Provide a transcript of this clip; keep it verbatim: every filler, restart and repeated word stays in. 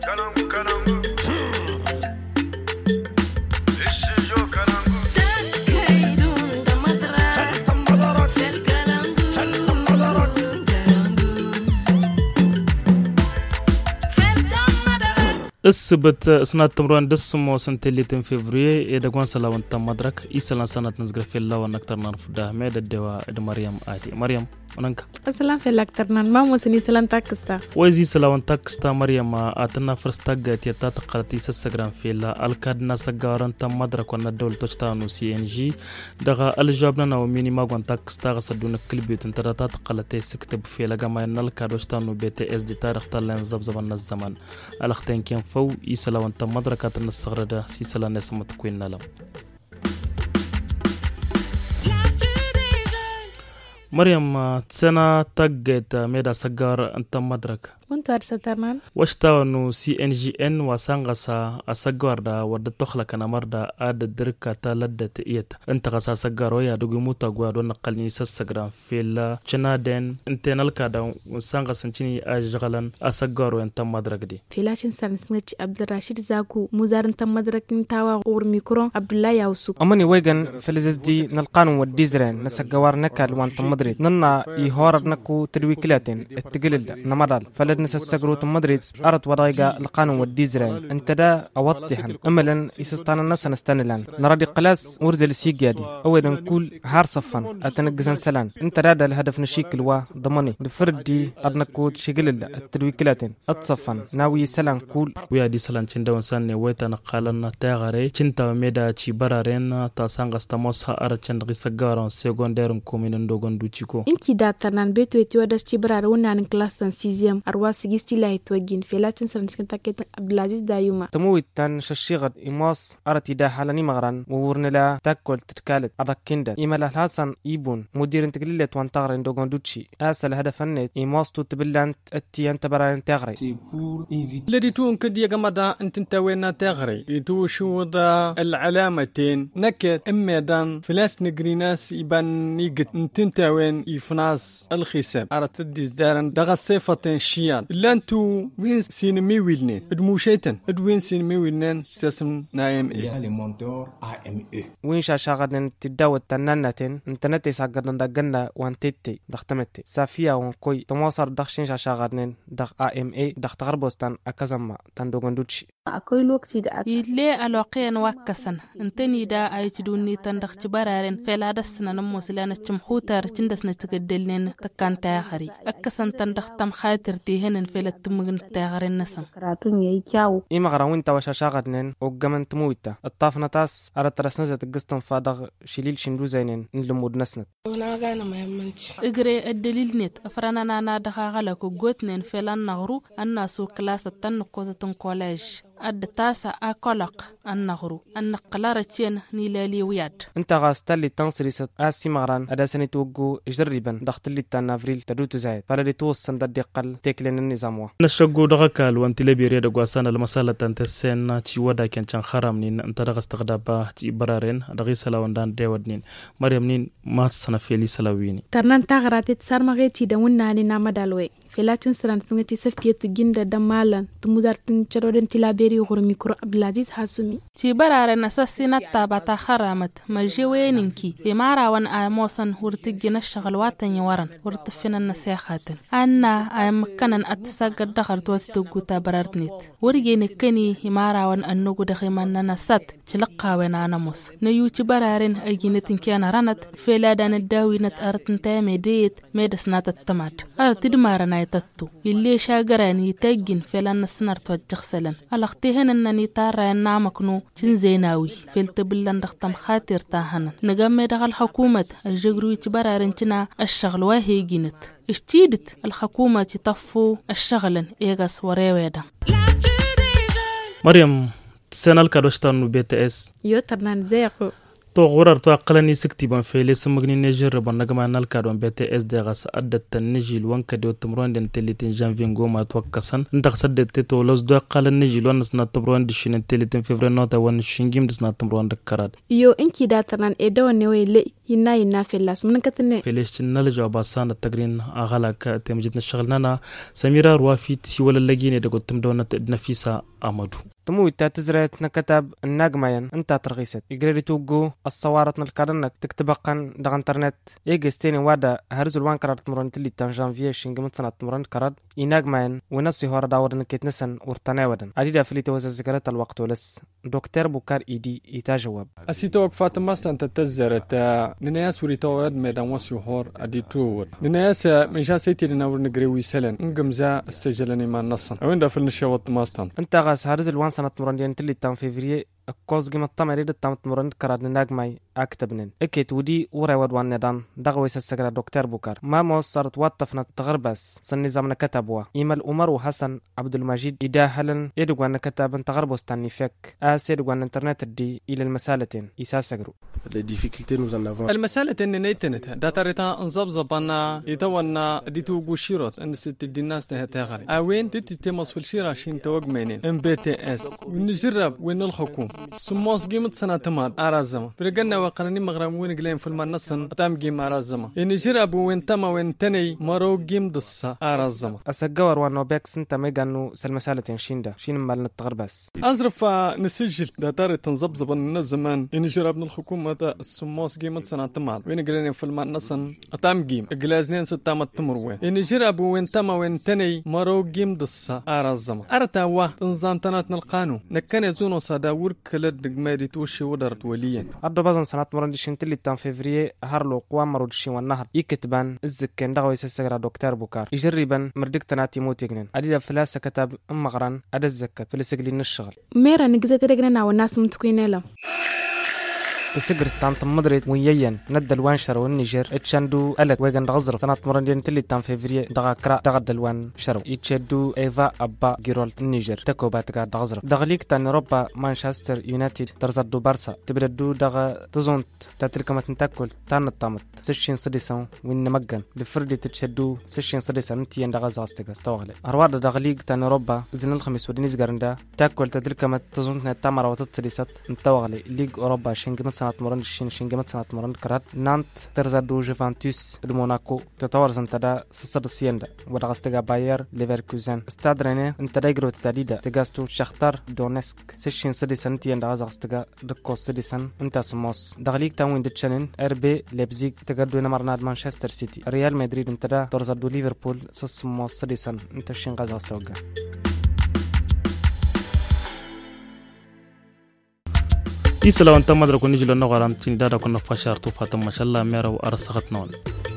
السبت سنة تمرون دسمو سنتليتين فيفري إدغوان سلاوان تم مدرك إيسالان سنة نزغر في الله ونكتر نعرف ده ميدا دوا إد مريم آتي مريم وننك السلام في الأكتر نان ما موسني سلام تاكستا ويزي سلاوان تاكستا مريم آتنا فرستاق تيتا تقرتي سسجران في الله الكادنا سجاران تم مدرك وندول تشتانو سي إن جي دغا الجابنا وميني ماغوان تاكستا غصدون كلبيو تنتراتا تقلتي سكتب في لغاما ينالكا دوشتانو بي تي اس دي تاريخ تالين زبزبان الزمان الختين كين فو إيسالا وانت مدركات النصغردة سيسالا نسمت كوين نالم مريم تسنا تقيت ميدا سجار انت مدرك وانتار سترنان واشتاونو سي ان جي ان وسانغسا اسجار دا ود تخلق انا مردا اد دركا تلدت ايت انت غسا سجار ويا دغموتا غوادو نقلني سسجران في لا چنادن انتنال كادا وسانغس انتني اجغلن اسجار انت مدرك دي فيلاشن سانسنتش عبد الرشيد زاكو مزار انت مدرك نتاوا اور ميكرو عبد الله يوسف امني ويغن فلزز دي نلقانو وديزرن نسجوار نكال وانت مدريد ننا يهور نكو تدويكلاتين التقلل نمدال نس السجروت مدريد أرد وضايقة القانون والديزرين أنت دا أوضحا أملا يسستان الناس نستنلان نرادي قلاس ورزل السيجادي أولا نقول هار صفا أتنقزن سلان أنت دا الهدف نشيكل وا ضمني لفردي أرنكود شغل التدويكلاتين أتصفا ناوي سلان كول ويا دي سلان چندا ونسان ويتا نقالنا تاغري چنتا وميدا چي برارين تا سانغس تموسها أرد چند غيساقاران سيغونديرن كومينن دوغن دوچيكو إنكي داترنان بيتو يتوادس چي برار ونان كلاستان سيزيام أرواس سيجستي لا يتوجين فيلاتن سرنسكن تاكيت عبد العزيز دايوما تمويت تان ششيغد إماس أرتي دا حالني مغران وورنلا تاكل تتكالت أباكيندا إمالا الحسن إيبون مدير انتقلية وانتغرين دوغان دوتشي أسل هدف النت إماس تو تبلانت أتي أنت بران تغري الذي تون كدي يا جماعة أنت تنتوينا تغري يتو شو دا العلامتين نكت إما دان فلاس نجريناس يبان نيجت أنت تنتوين يفناس الخساب أرت تديز دارن دغ صفتين شيان لانتو وين سينمي ويلنين ادموشيتن ادوين سينمي ويلنين سيسم نايم اي لي مونتور ام اي وين شاشاغدن تداو تننتن انتنتي ساغدن دغنا وانتيتي دختمتي سافيا ونكوي تموصر دخشين شاشاغدن دغ ام اي دخ تغربوستان اكازما تندوغندوتشي akwai lokaci da aka yille aloqeen wakasan intani da ay tiduni tandakh cibararen feladas nanan muslana cimhutar cindasna tigadelnen takkan tayakhari akasan tandakh tam khatir tihenen felat tumugn tayakharen nasan karatun yayi kyawu ima garawin tawashashaqadnen ogaman tumuita attafna tas ara tarasnazat qistan fadag shilil shindu zainen nlumud nasnat wana gana muhimmanci igre ad-dalil net afrana nana dakhagala ko gotnen felan nagru annasu klasatan kozatun college أد تاسع أقلق النغرو النقلارتين نيلالي وياد أنت غاستلي تنصريست آسي مغران أدا سنة توقو جربا دخت اللي تان أفريل تدوت زايد فلا توصل دقل تكلين النظام نشجو دغكال وانت لبي ريدا غواسانا المسالة تنتسين تشي ودا كان كان خرامنين أنت دغ استغدابا تي برارين دغي سلاوندان ديودنين مريم نين ما تصنع فيلي سلاويني ترنان تاغراتي تسار مغيتي دوننا نينا دالوي فيلاتن سران سنتي سفيه جندا دمالا تمزارتن تشرودن تلابيري غور ميكرو عبد العزيز حاسمي تي برارن اساسينا تابتا خرامت ماجوينكي يمارا وان اموسن ورتجنا الشغل واتن يورن ورتفنا النسيخاتن انا ام كانن اتساقد دخرت وستغو تبررنيت ورجيني كني يمارا وان انغو دخيمنا نسات تلقا وين ناموس نيو تي برارن اجينتن كان رنت فيلادان الداوينت ارتن تامي ديت ميدسنات التمات ارتد مارنا تتو اللي شاغراني تاجين فلان السنر توجخسلن الاختهن انني تارا نامكنو تنزيناوي فلتبلن دختم خاطر تاهن نغمد دغ الحكومه الجغرو يتبرارنتنا الشغل واهي جينت اشتيدت الحكومه تطفو الشغلن ايغاس وريويدا مريم سنال كادوشتان بي تي اس يو ترنان ديقو تو غرر تو قلني سكتيبان في سمغني نيجر بنغما نالكادون بي تي اس دي غاس ادت نيجيل وانك دو تمرون دين تليتين جانفين غوما توكسن انت سدت تو لوز دو قلن نيجيل ونسنا تمرون دي شين تليتين فيفري نوتا ون شينغيم دسنا تمرون دكراد يو انكي داتران ادو نوي لي ينا ينا في اللاس من كتنة فليش نلجأ باسان التقرين أغلق تمجدنا شغلنا سميرة روافي تسيول اللجينة دقو تمدونة نفيسة أمدو تمو تاتزرت نكتب النجمين انت ترغيست يجري توجو الصوارت نلقرنك تكتبقن دغ انترنت يجستيني وادا هرز الوان قررت مرن تلي تان جانفيه شينغمت سنه مرن قرر ينجمين ونسي هور داور نكيت نسن ورتناودن اديدا فلي توز ذكرت الوقت ولس دكتور بوكار ايدي يتجاوب اسيتو وقفات ماستن تتزرت نناس وريتواد ميدان وسي هور ادي تور نناس من جاسيتي لنور نجري ويسلن انقمزا السجلني ما نصن وين دا فلن شوت ماستن انت غاس هرز الوان سنه مرن دي تلي تان فيفري كوز جيم الطمريد التام مرن قرر ننجمي اكتبنن اكيت ودي ورا ودوان ندان دغويس السجرا دكتور بوكار ما موصرت واتفنا تغربس سن نظامنا كتبوا إيمال عمر وحسن عبد المجيد إدا هلن يدوان كتاب تغربس تاني فك آسير دوان انترنت دي إلى المسالتين إساسجرو المسالة إن نيتنت داتريتا انزب زبانا يتوانا دي توجو شيروت إن ست الناس ده تغري أوين دي تتمص في الشيرة شين توج منين إم بي تي إس ونجرب وين الحكوم سموس جيمت سنة تماد أرازم برجعنا وقرني مغرم وين قلين في المنصن تام جيم أرازم نجرب وين تما وين تاني مرو جيم دصة أرازم أسجور وانو بيكس انت ميجانو سلمسالتين شيندا شين مال نتغربس أزرف نسجل داتاري تنزب زبان الزمان نجرب من الحكومة السموس جيمت سنة تماد وين قلين في المنصن تام جيم جلازنين ستام تمروين نجرب وين تما وين تاني مرو جيم دصة أرازم أرتاوا تنظام تناتنا القانون نكان يزونو صداور كلد دقمادي توشي ودرت وليا أردو بازن سنة مرندشين تلي تان فيفريه هارلو قوام مرودشين والنهر يكتبان الزكين دغوي سسجرا دكتور بوكار يجربان مردك تناتي موتيجنين أديدا فلاسة كتاب أم غران أدا الزكت فلسجلين الشغل ميرا نجزت رجلنا والناس متكوينة تسجرت تانت مدريد ويين ند الوان شرو النيجر اتشندو ألت ويجن غزر سنة مرندين تلي تان فيفريه دغا كرا دغا دلوان شرو يتشدو إيفا أبا جيرولت النيجر تكو باتكا دغزر دغليك تان روبا مانشستر يونايتد ترزدو بارسا تبردو دغا تزونت تاتركما تنتاكل تان الطامت سشين صديسان وين مجن بفردي تتشدو سشين صديسان نتيان دغا زاستيغا استوغلي أرواد دغليك تان روبا زين الخميس ودنيز غرندا تاكل تاتركما تزونت نتامر وتتصديسات انتوغلي ليغ أوروبا شينغ سنة مرند شين شينغ سنة مرند كرات نانت ترزدو جوفانتوس دموناكو تطور سنتدا سسدسيندا ودغستيغا باير ليفركوزن استاد ريني انتدايغرو تاديدا تغاستو شختار دونسك سشين صديسان نتيان دغا زاستيغا دكو صديسان انت سموس دغليك تاوين دتشنن ار بي ليبزيغ تقدو نمرناد مانشستر سيتي ريال مدريد انتدا ترزدو ليفربول سسموس صديسان انت شين غازا استوغا إسلا وانت مدرك ونجل النغران تندارا كنا فشارتو فاتم ما شاء الله ميرا وأرسخت نول